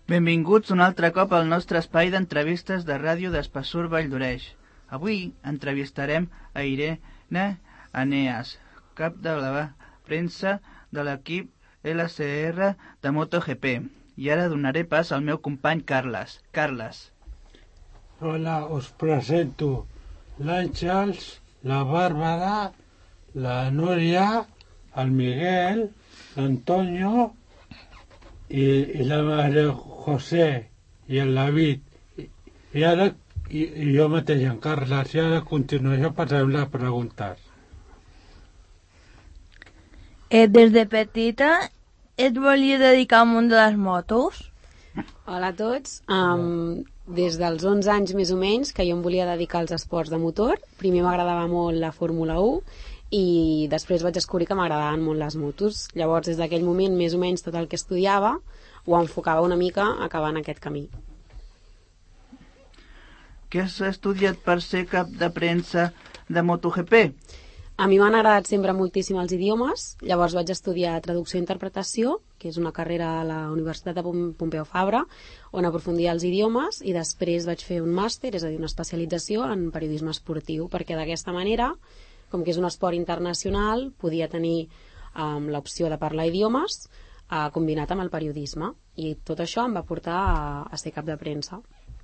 Benvinguts un altre cop al nostre espai d'entrevistes de ràdio d'Espessur Valldoreix. Avui entrevistarem a Irene Eneas, cap de la premsa de l'equip LCR de MotoGP. I ara donaré pas al meu company Carles. Carles. Hola, us presento l'Àngels, la Bàrbara, la Núria, el Miguel, l'Antonio i la Maria José i el David. I ara jo mateix, en Carles, i ara a continuació passarem les preguntes. Des de petita et volia dedicar al món de les motos? Hola a tots. Des dels 11 anys més o menys que jo em volia dedicar als esports de motor. Primer m'agradava molt la Fórmula 1 i després vaig descobrir que m'agradaven molt les motos. Llavors, des d'aquell moment, més o menys tot el que estudiava ho enfocava una mica a acabar en aquest camí. Què has estudiat per ser cap de premsa de MotoGP? A mi m'han agradat sempre moltíssim els idiomes, llavors vaig estudiar traducció i interpretació, que és una carrera a la Universitat de Pompeu Fabra, on aprofundia els idiomes, i després vaig fer un màster, és a dir, una especialització en periodisme esportiu, perquè d'aquesta manera, com que és un esport internacional, podia tenir l'opció de parlar idiomes combinat amb el periodisme, i tot això em va portar a ser cap de premsa.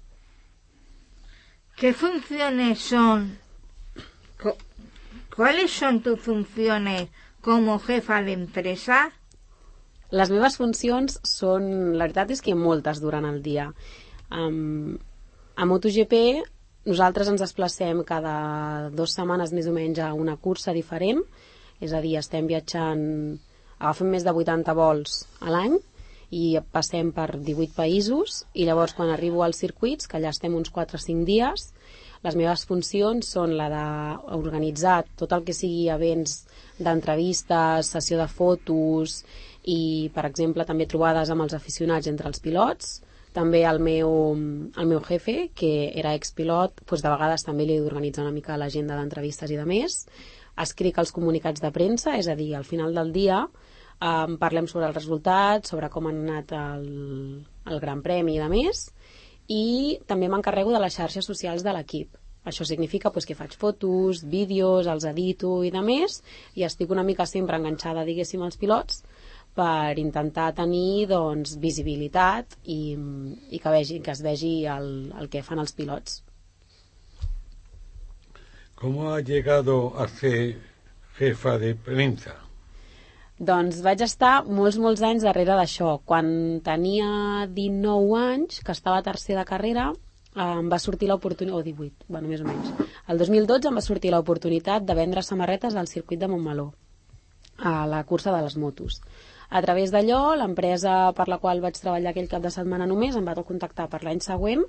¿Qué funciones son? ¿Cuáles son tus funciones como jefa de empresa? Les meves funcions són, la veritat és que moltes durant el dia. A MotoGP nosaltres ens desplacem cada 2 setmanes més o menys a una cursa diferent, és a dir, estem viatjant, agafem més de 80 vols a l'any i passem per 18 països, i llavors quan arribo als circuits, que allà estem uns 4 o 5 dies, les meves funcions són la d'organitzar tot el que sigui events d'entrevistes, sessió de fotos i, per exemple, també trobades amb els aficionats entre els pilots. També el meu jefe, que era expilot, doncs de vegades també li he d'organitzar una mica l'agenda d'entrevistes i de més. Escric els comunicats de premsa, és a dir, al final del dia parlem sobre els resultats, sobre com han anat el Gran Premi i de més, i també m'encarrego de les xarxes socials de l'equip. Això significa que faig fotos, vídeos, els edito i de més, i estic una mica sempre enganxada, diguéssim, als pilots per intentar tenir visibilitat i que es vegi el que fan els pilots. ¿Cómo ha llegado a ser jefa de prensa? Doncs vaig estar molts anys darrere d'això. Quan tenia 19 anys, que estava a tercer de carrera, em va sortir l'oportunitat, o 18, bueno, més o menys. El 2012 em va sortir l'oportunitat de vendre samarretes al circuit de Montmeló, a la cursa de les motos. A través d'allò, l'empresa per la qual vaig treballar aquell cap de setmana només em va contactar per l'any següent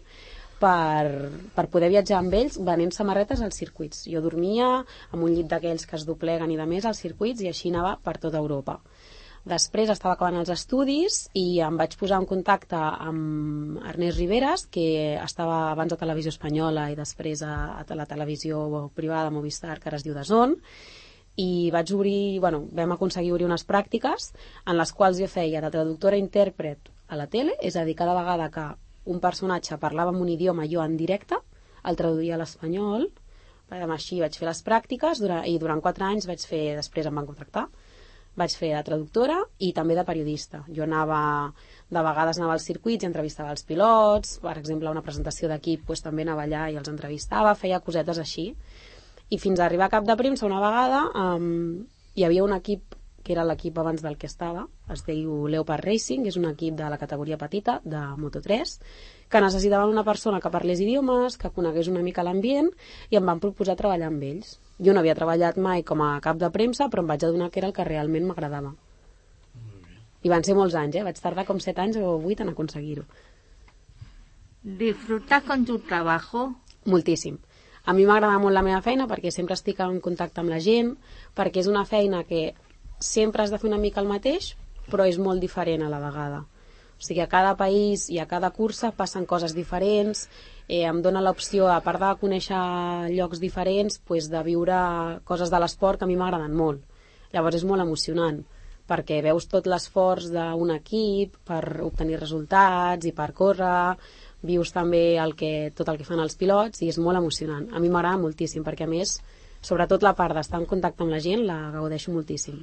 per poder viatjar amb ells venent samarretes als circuits. Jo dormia amb un llit d'aquells que es dobleguen i de més als circuits, i així anava per tota Europa. Després estava acabant els estudis i em vaig posar en contacte amb Ernest Riveras, que estava abans a Televisió Espanyola i després a la televisió privada Movistar, que ara es diu DAZN, i vam aconseguir obrir unes pràctiques en les quals jo feia de traductora i intèrpret a la tele, és a dir, cada vegada que un personatge parlava en un idioma, jo en directe el traduïa a l'espanyol. Així vaig fer les pràctiques i durant 4 anys després em van contractar. Vaig fer de traductora i també de periodista. Jo de vegades anava als circuits i entrevistava els pilots, per exemple, una presentació d'equip també anava allà i els entrevistava, feia cosetes així. I fins a arribar a cap de premsa una vegada hi havia un equip que era l'equip abans del que estava, es diu Leopard Racing, és un equip de la categoria petita, de Moto3, que necessitaven una persona que parlés idiomes, que conegués una mica l'ambient, i em van proposar treballar amb ells. Jo no havia treballat mai com a cap de premsa, però em vaig adonar que era el que realment m'agradava. I van ser molts anys, vaig tardar com 7 anys o 8 en aconseguir-ho. ¿Disfrutas con tu trabajo? Moltíssim. A mi m'agrada molt la meva feina perquè sempre estic en contacte amb la gent, perquè és una feina que sempre has de fer una mica el mateix, però és molt diferent a la vegada. O sigui, a cada país i a cada cursa passen coses diferents, em dona l'opció, a part de conèixer llocs diferents, de viure coses de l'esport que a mi m'agraden molt. Llavors és molt emocionant, perquè veus tot l'esforç d'un equip per obtenir resultats i per córrer, vius també tot el que fan els pilots i és molt emocionant. A mi m'agrada moltíssim perquè, a més, sobretot la part d'estar en contacte amb la gent la gaudeixo moltíssim.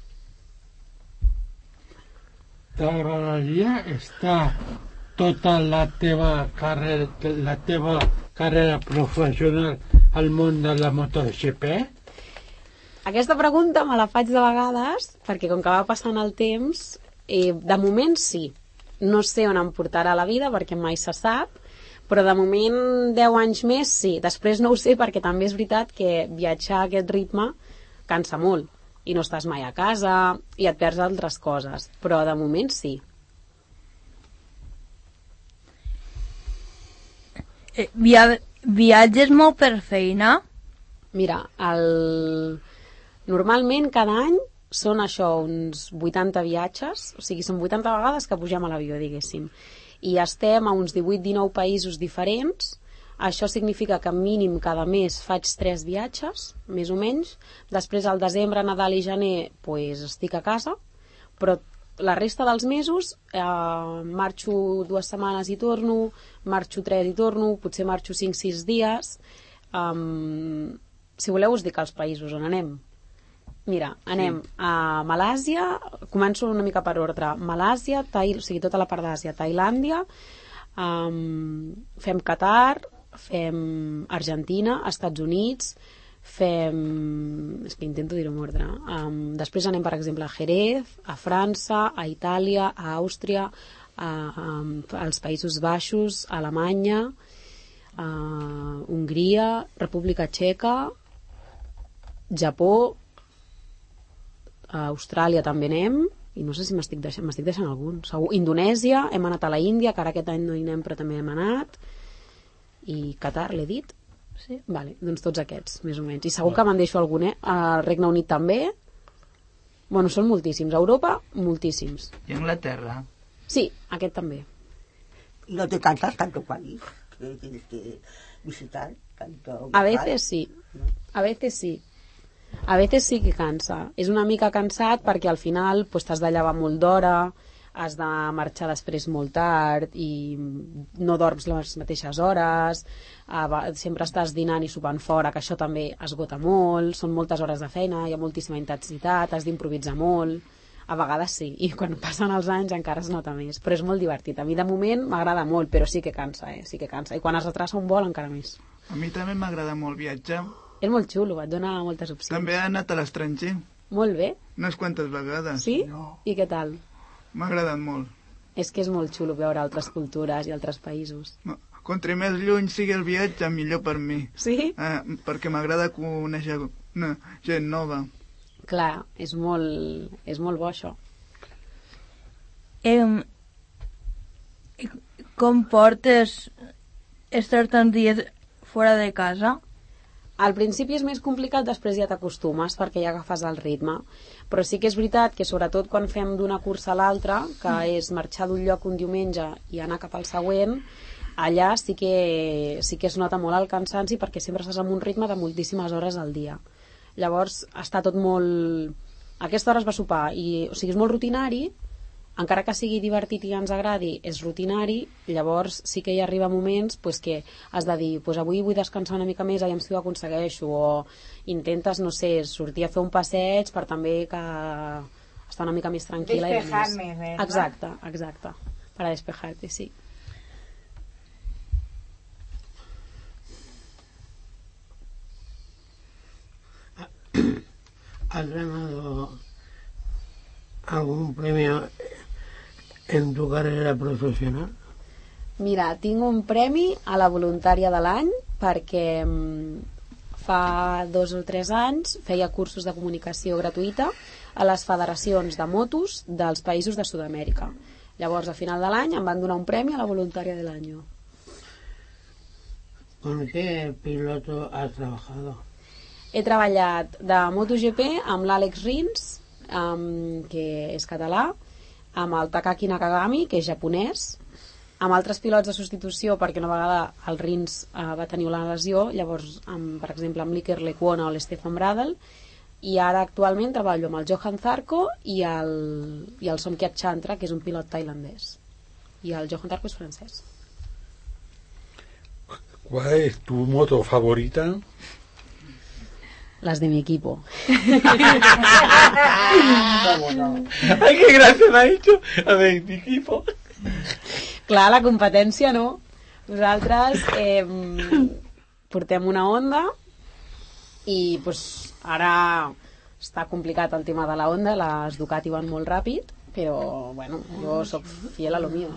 T'agradaria estar tota la teva carrera professional al món de la MotoGP? Aquesta pregunta me la faig de vegades perquè com que va passant el temps, de moment sí. No sé on em portarà la vida perquè mai se sap, però de moment 10 anys més sí. Després no ho sé perquè també és veritat que viatjar a aquest ritme cansa molt i no estàs mai a casa i et perds altres coses, però de moment sí. Viatges molt per feina? Mira, normalment cada any són això, uns 80 viatges, o sigui, són 80 vegades que pugem a l'avió, diguéssim. I estem a uns 18-19 països diferents. Això significa que mínim cada mes faig 3 viatges, més o menys. Després, al desembre, Nadal i gener, pues, estic a casa, però la resta dels mesos marxo 2 setmanes i torno, marxo 3 i torno, potser marxo 5-6 dies. Si voleu us dic els països on anem. Mira, anem a Malàsia, començo una mica per ordre. Malàsia, o sigui, tota la part d'Àsia, Tailàndia, fem Qatar, fem Argentina, Estats Units, és que intento dir-ho en ordre. Després anem, per exemple, a Jerez, a França, a Itàlia, a Àustria, als Països Baixos, a Alemanya, a Hongria, República Txeca, Japó, a Austràlia també anem, i no sé si m'estic deixant algun. Segur. Indonèsia, hem anat a la Índia, que ara aquest any no hi anem, però també hem anat. I Qatar, l'he dit? Sí. Vale, doncs tots aquests, més o menys. I segur que me'n deixo algun, al Regne Unit també. Bueno, són moltíssims. A Europa, moltíssims. I Anglaterra? Sí, aquest també. ¿Y no te cansas tanto país que tienes que visitar? Tanto A veces sí. A veces sí. A veces sí que cansa. És una mica cansat perquè al final pues, t'has de llevar molt d'hora, has de marxar després molt tard i no dorms les mateixes hores, sempre estàs dinant i sopant fora, que això també esgota molt, són moltes hores de feina, hi ha moltíssima intensitat, has d'improvisar molt. A vegades sí, i quan passen els anys encara es nota més, però és molt divertit. A mi de moment m'agrada molt, però sí que cansa, sí que cansa. I quan es retrasa un vol encara més. A mi també m'agrada molt viatjar. És molt xulo, et dona moltes opcions. També he anat a l'estranger. Molt bé. Unes quantes vegades. Sí? No. I què tal? M'ha agradat molt. És que és molt xulo veure altres cultures i altres països. Contra més lluny sigui el viatge, millor per mi. Sí? Perquè m'agrada conèixer gent nova. Clar, és molt bo això. Com portes estar tants dies fora de casa? Al principi és més complicat, després ja t'acostumes perquè ja agafes el ritme. Però sí que és veritat que sobretot quan fem d'una cursa a l'altra, que és marxar d'un lloc un diumenge i anar cap al següent, allà sí que es nota molt el cansanci perquè sempre estàs en un ritme de moltíssimes hores al dia. Llavors està tot molt... A aquesta hora es va sopar, o sigui, és molt rutinari, encara que sigui divertit i ens agradi, és rutinari, llavors sí que hi arriba moments pues, que has de dir, pues, avui vull descansar una mica més, aviam si ho aconsegueixo, o intentes, no sé, sortir a fer un passeig per també que estar una mica més tranquil·la. Despejar-me, ¿verdad? Exacte, para despejarte, sí. ¿Has ganado algún premio en tu carrera profesional? Mira, tinc un premi a la voluntària de l'any perquè fa 2 o 3 anys feia cursos de comunicació gratuïta a les federacions de motos dels països de Sud-amèrica. Llavors, a final de l'any em van donar un premi a la voluntària de l'any. ¿Con qué piloto has trabajado? He treballat de MotoGP amb l'Àlex Rins, que és català, amb el Takaki Nakagami, que és japonès, amb altres pilots de substitució, perquè una vegada el Rins va tenir una lesió, llavors, per exemple, amb l'Iker Lecuona o l'Stefan Bradl, i ara actualment treballo amb el Johan Zarco i el Somkiat Chantra, que és un pilot tailandès, i el Johan Zarco és francès. ¿Cuál es tu moto favorita? Las de mi equipo. Ay, qué gracia me ha dicho. A ver, mi equipo. Clar, la competència no. Nosaltres portem una Honda i pues, ara està complicat el tema de la Honda, les Ducati van molt ràpid, però bueno, jo soc fiel a lo mío.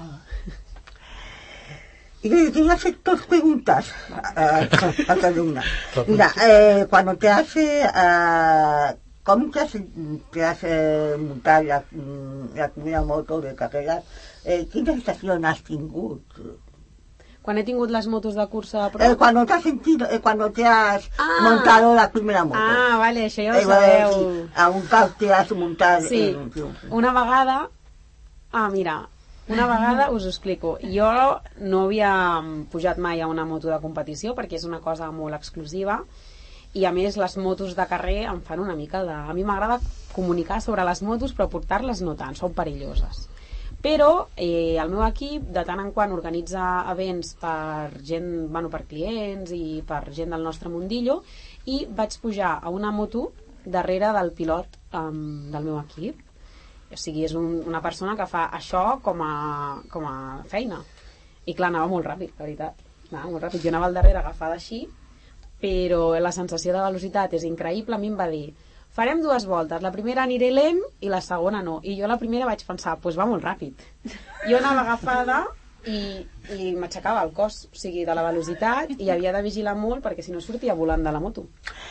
Y le voy a hacer dos preguntas a cada una. Mira, cuando te hace, ¿cómo te hace montar la primera moto de carreras? ¿Qué sensación has tenido? Quan he tingut les motos de cursa de prova... Cuando te has sentido, cuando te has montado la primera moto. Ah, vale, això ja ho sabeu. A un cap te has muntat... Sí, una vegada... Ah, mira, una vegada us ho explico. Jo no havia pujat mai a una moto de competició perquè és una cosa molt exclusiva i a més les motos de carrer em fan una mica de... A mi m'agrada comunicar sobre les motos però portar-les no tant, són perilloses. Però el meu equip de tant en quant organitza events per gent, bueno, per clients i per gent del nostre mundillo i vaig pujar a una moto darrere del pilot del meu equip. O sigui, és una persona que fa això com a feina. I clar, anava molt ràpid, la veritat. Anava molt ràpid. Jo anava al darrere agafada així, però la sensació de velocitat és increïble. A mi em va dir, farem 2 voltes, la primera aniré lent i la segona no. I jo la primera vaig pensar, doncs va molt ràpid. Jo anava agafada i m'aixecava el cos, o sigui, de la velocitat, i havia de vigilar molt perquè si no sortia volant de la moto.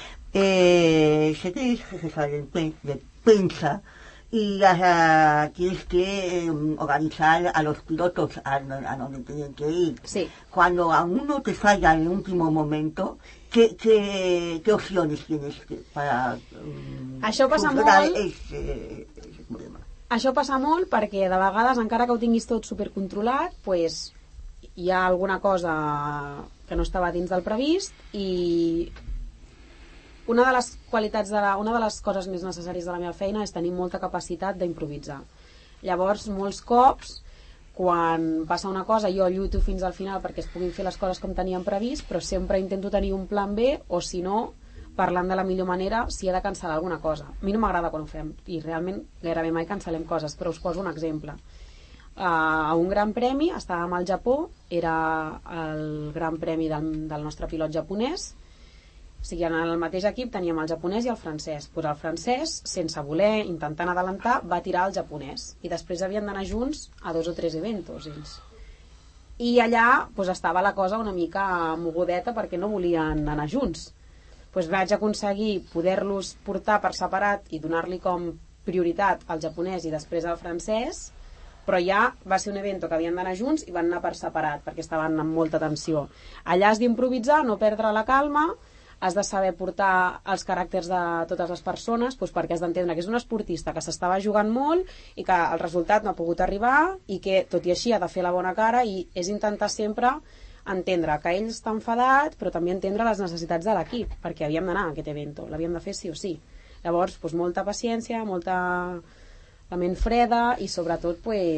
Sé que es profesor de prensa y tienes que organizar a los pilotos a donde tienen que ir. Sí. Cuando a uno te falla en el último momento, ¿qué opciones tienes para Això passa solucionar molt. ese problema? Això passa molt perquè de vegades, encara que ho tinguis tot supercontrolat, pues, hi ha alguna cosa que no estava dins del previst i una de les qualitats una de les coses més necessàries de la meva feina és tenir molta capacitat d'improvisar. Llavors, molts cops, quan passa una cosa, jo lluito fins al final perquè es puguin fer les coses com teníem previst, però sempre intento tenir un plan B o, si no, parlant de la millor manera si he de cancel·lar alguna cosa. A mi no m'agrada quan ho fem i realment gairebé mai cancel·lem coses, però us poso un exemple. A un gran premi, estàvem al Japó, era el gran premi del nostre pilot japonès. O sigui, en el mateix equip teníem el japonès i el francès. Pues el francès, sense voler, intentant adelantar, va tirar el japonès. I després havien d'anar junts a 2 o 3 eventos, ells. I allà pues, estava la cosa una mica mogudeta perquè no volien anar junts. Pues vaig aconseguir poder-los portar per separat i donar-li com prioritat al japonès i després al francès, però ja va ser un evento que havien d'anar junts i van anar per separat perquè estaven amb molta tensió. Allà has d'improvisar, no perdre la calma, has de saber portar els caràcters de totes les persones, doncs perquè has d'entendre que és un esportista que s'estava jugant molt i que el resultat no ha pogut arribar i que tot i així ha de fer la bona cara i és intentar sempre entendre que ell està enfadat però també entendre les necessitats de l'equip perquè havíem d'anar a aquest evento, l'havíem de fer sí o sí. Llavors, doncs, molta paciència, molta la ment freda i sobretot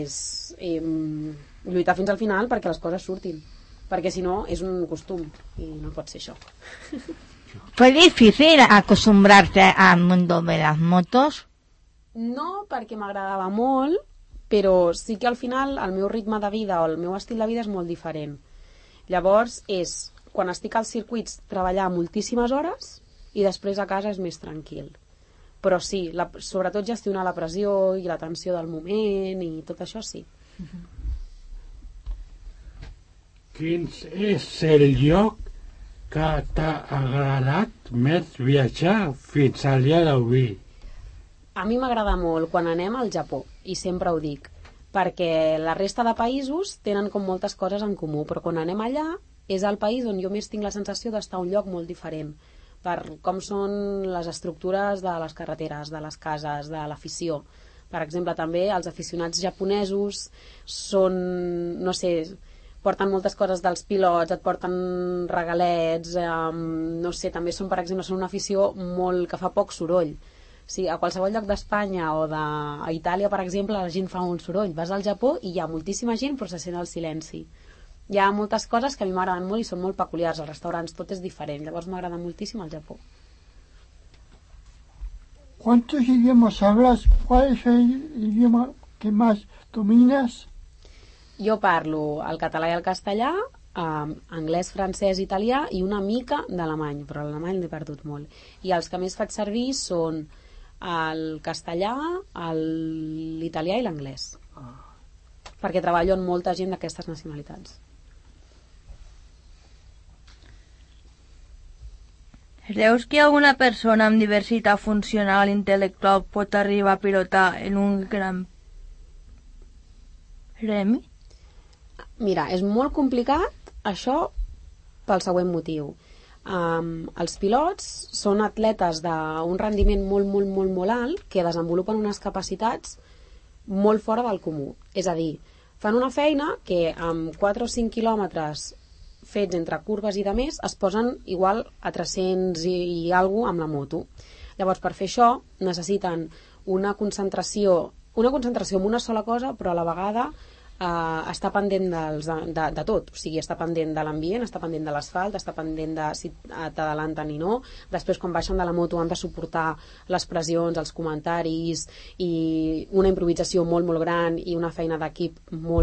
lluitar fins al final perquè les coses surtin, perquè si no és un costum i no pot ser això. ¿Fue difícil acostumbrarte al mundo de las motos? No, perquè m'agradava molt, però sí que al final el meu ritme de vida o el meu estil de vida és molt diferent. Llavors és, quan estic als circuits, treballar moltíssimes hores i després a casa és més tranquil. Però sí, sobretot gestionar la pressió i la tensió del moment i tot això sí. Quin és el lloc que t'ha agradat més viatjar fins al dia d'avui? A mi m'agrada molt quan anem al Japó, i sempre ho dic, perquè la resta de països tenen com moltes coses en comú, però quan anem allà és el país on jo més tinc la sensació d'estar a un lloc molt diferent, per com són les estructures de les carreteres, de les cases, de l'afició. Per exemple, també els aficionats japonesos són, no sé, porten moltes coses dels pilots, et porten regalets, no sé, també són, per exemple, una afició molt que fa poc soroll. Sí, a qualsevol lloc d'Espanya o a Itàlia, per exemple, la gent fa un soroll. Vas al Japó i hi ha moltíssima gent però se sent el silenci. Hi ha moltes coses que a mi m'agraden molt i són molt peculiars. Als restaurants tot és diferent, llavors m'agrada moltíssim el Japó. ¿Cuántos idiomas hablas? ¿Cuál es el idioma que más dominas? Jo parlo el català i el castellà, anglès, francès, italià i una mica d'alemany, però l'alemany l'he perdut molt. I els que més faig servir són el castellà, l'italià i l'anglès. Perquè treballo amb molta gent d'aquestes nacionalitats. Creus que alguna persona amb diversitat funcional intel·lectual pot arribar a pilotar en un gran premi? Mira, és molt complicat això pel següent motiu. Els pilots són atletes d'un rendiment molt alt que desenvolupen unes capacitats molt fora del comú. És a dir, fan una feina que amb 4 o 5 quilòmetres fets entre curves i de més es posen igual a 300 i alguna amb la moto. Llavors, per fer això necessiten una concentració en una sola cosa, però a la vegada està pendent de tot, o sigui, està pendent de l'ambient, està pendent de l'asfalt, està pendent de si t'adalanten i no. Després, quan baixen de la moto, han de suportar les pressions, els comentaris i una improvisació molt gran i una feina d'equip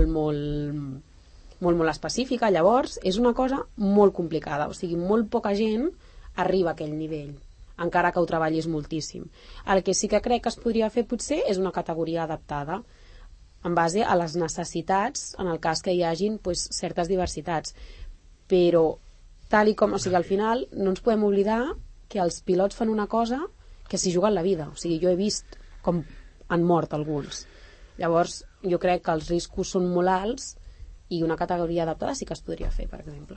molt específica. Llavors, és una cosa molt complicada, o sigui, molt poca gent arriba a aquell nivell, encara que ho treballis moltíssim. El que sí que crec que es podria fer potser és una categoria adaptada en base a les necessitats, en el cas que hi hagin certes diversitats. Però, tal i com, o sigui, al final no ens podem oblidar que els pilots fan una cosa que s'hi juguen la vida. O sigui, jo he vist com han mort alguns. Llavors, jo crec que els riscos són molt alts i una categoria adaptada sí que es podria fer, per exemple.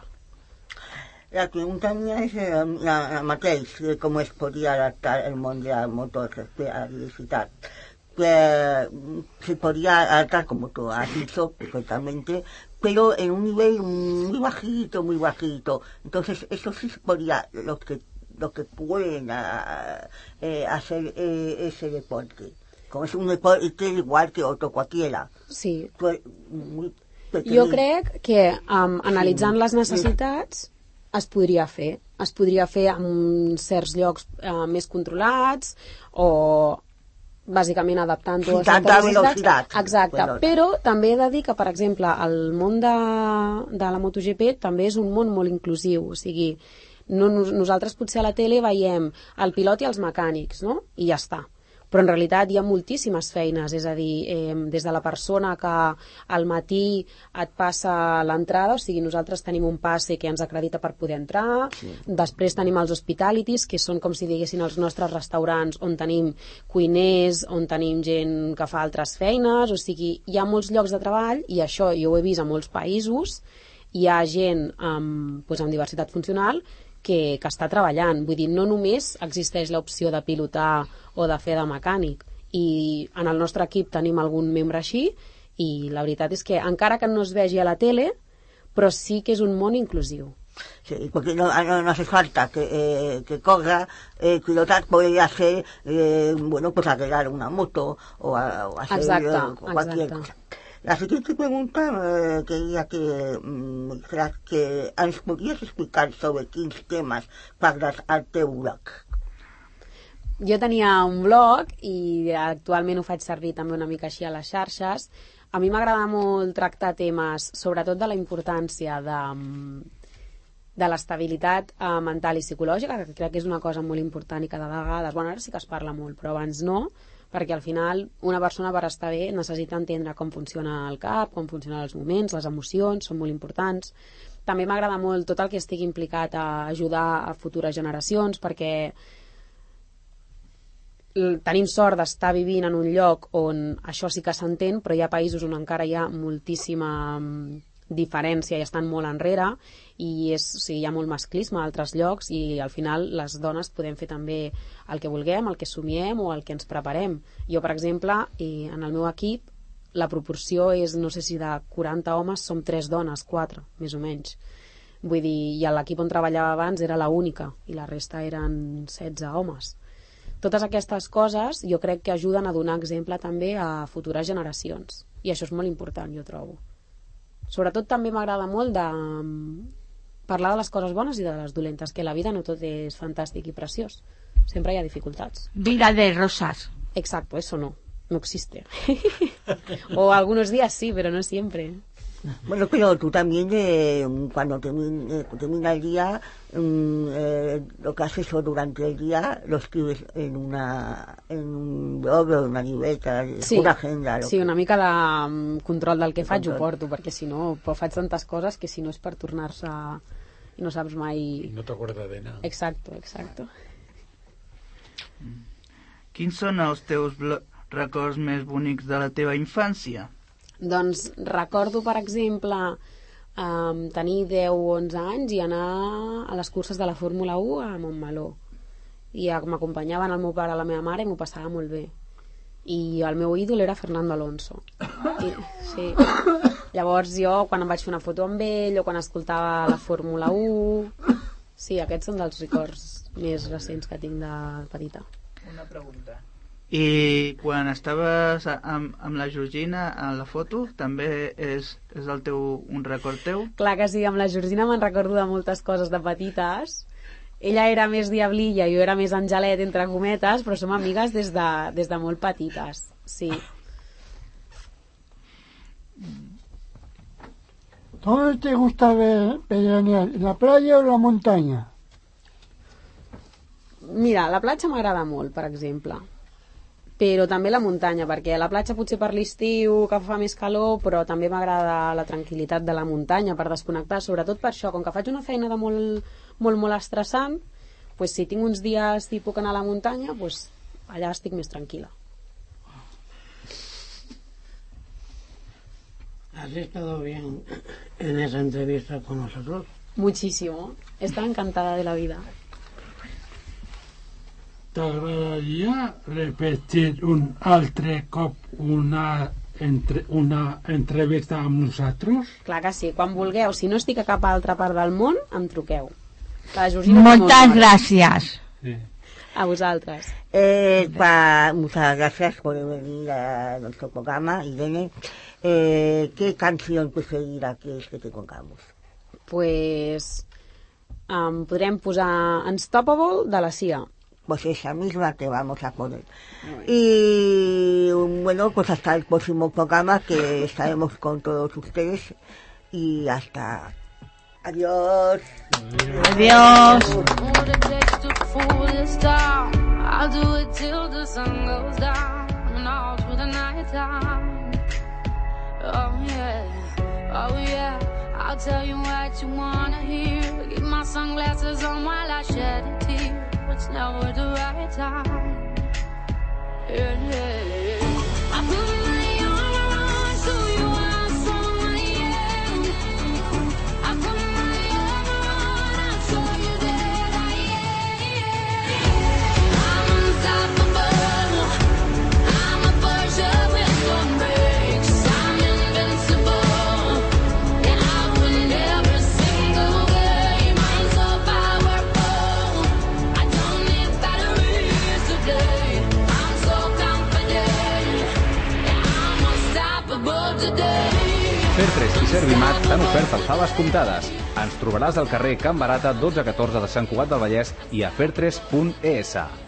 La pregunta mía es la mateix, com es podria adaptar el món de la moto respecte a la diversitat. Que se podría adaptar, como tú has dicho perfectamente, pero en un nivel muy bajito. Entonces, eso sí se podría, los que pueden hacer ese deporte. Como es un deporte igual que otro cualquiera. Sí. Pues, jo crec que analitzant les necessitats es podria fer. Es podria fer en certs llocs més controlats o bàsicament adaptant-ho a certes necessitats. Exacte, però també he de dir que, per exemple, el món de la MotoGP també és un món molt inclusiu, o sigui, nosaltres potser a la tele veiem el pilot i els mecànics, no? I ja està. Però en realitat hi ha moltíssimes feines, és a dir, des de la persona que al matí et passa l'entrada, o sigui, nosaltres tenim un passe que ens acredita per poder entrar, després tenim els hospitalities, que són com si diguessin els nostres restaurants on tenim cuiners, on tenim gent que fa altres feines, o sigui, hi ha molts llocs de treball i això jo ho he vist a molts països, hi ha gent amb diversitat funcional que està treballant. Vull dir, no només existeix l'opció de pilotar o de fer de mecànic. I en el nostre equip tenim algun membre així i la veritat és que encara que no es vegi a la tele, però sí que és un món inclusiu. Sí, porque no hace falta que corra, pilotar podría ser, pues arreglar una moto o hacer cualquier cosa. La siguiente pregunta quería que ens podries explicar sobre quins temes parles al teu blog. Jo tenia un blog i actualment ho faig servir també una mica així a les xarxes. A mi m'agrada molt tractar temes, sobretot de la importància de l'estabilitat mental i psicològica, que crec que és una cosa molt important i cada vegada, bueno, ara sí que es parla molt, però abans no, perquè al final una persona per estar bé necessita entendre com funciona el cap, com funcionen els moments, les emocions, són molt importants. També m'agrada molt tot el que estigui implicat a ajudar a futures generacions, perquè tenim sort d'estar vivint en un lloc on això sí que s'entén, però hi ha països on encara hi ha moltíssima diferència i estan molt enrere i hi ha molt masclisme a altres llocs i al final les dones podem fer també el que vulguem, el que somiem o el que ens preparem. Jo, per exemple, en el meu equip la proporció és, no sé si de 40 homes som 3 dones, 4, més o menys. Vull dir, i l'equip on treballava abans era la única i la resta eren 16 homes. Totes aquestes coses jo crec que ajuden a donar exemple també a futures generacions, i això és molt important, jo trobo. Sobretot també m'agrada molt de parlar de les coses bones i de les dolentes, que la vida no tot és fantàstic i preciós, sempre hi ha dificultats. Vida de rosas. Exacto, eso no existe. O algunos días sí, pero no siempre. Bueno, pero tú también, cuando termina el día, lo que haces durante el día lo escribes en un blog o en una libreta, sí, una agenda. Sí, una mica de control del que faig ho porto, perquè si no faig tantes coses que si no és per tornar-se i no saps mai... No t'acordes de nada. Exacto, exacto. Quins són els teus records més bonics de la teva infància? Doncs recordo, per exemple, tenir 10 o 11 anys i anar a les curses de la Fórmula 1 a Montmeló. I m'acompanyaven el meu pare i la meva mare i m'ho passava molt bé. I el meu ídol era Fernando Alonso. Sí. Llavors jo, quan em vaig fer una foto amb ell o quan escoltava la Fórmula 1... Sí, aquests són dels records més recents que tinc de petita. Una pregunta. I quan estaves amb la Georgina a la foto, també és el teu, un record teu? Clar que sí, amb la Georgina me'n recordo de moltes coses de petites. Ella era més diablilla, jo era més angelet, entre cometes, però som amigues des de molt petites, sí. ¿Dónde te gusta veranear? ¿En la playa o en la montaña? Mira, la platja m'agrada molt, per exemple, però també la muntanya, perquè a la platja potser per l'estiu que fa més calor, però també m'agrada la tranquil·litat de la muntanya per desconnectar, sobretot per això, com que faig una feina de molt estressant, pues, si tinc uns dies i puc anar a la muntanya, pues, allà estic més tranquil·la. ¿Has estado bien en esa entrevista con nosotros? Muchísimo, estaba encantada de la vida. T'agradaria repetir un altre cop una entrevista amb nosaltres? Clar que sí, quan vulgueu. Si no estic a cap altra part del món, em truqueu. Muchas gracias. Sí. A vosaltres. Muchas gracias por venir a nuestro programa, Irene. ¿Qué canción preferida quieres que te pongamos? Pues podrem posar Unstoppable de la Sia. Pues esa misma te vamos a poner. Y bueno, pues hasta el próximo programa, que estaremos con todos ustedes. Y hasta... Adiós. Adiós. I'll do it till the sun goes down and all through the night time. Oh yeah, I'll tell you what you wanna hear. Keep my sunglasses on while I shed a tear. It's never the right time. Yeah. I put my armor on so you are someone, yeah. I put my armor on, I'll show you that I am. I'm unstoppable. I'm a Porsche with no brakes. I'm invincible. Yeah, I win every single game. I'm so powerful. I don't need batteries today. I'm so confident. Yeah, I'm unstoppable today. Fer3 i Servimat t'han ofert el Faves Comptades. Ens trobaràs al carrer Can Barata 1214 de Sant Cugat del Vallès i a fer3.es.